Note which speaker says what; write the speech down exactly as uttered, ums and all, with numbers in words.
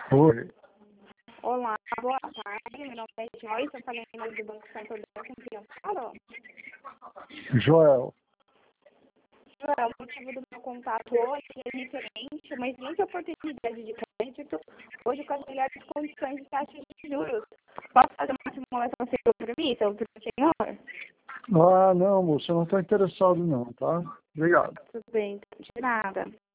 Speaker 1: Oi.
Speaker 2: Olá, boa tarde. Meu nome é Joyce, eu falei em nome do Banco Santander, com quem eu falo.
Speaker 1: Joel.
Speaker 2: Joel, o motivo do meu contato hoje é referente a uma excelente oportunidade de crédito, hoje com as melhores condições de taxa de juros. Posso fazer uma simulação sem compromisso para o senhor?
Speaker 1: Ah, não, moça, eu não estou interessado não, tá? Obrigado.
Speaker 2: Tudo bem, de nada.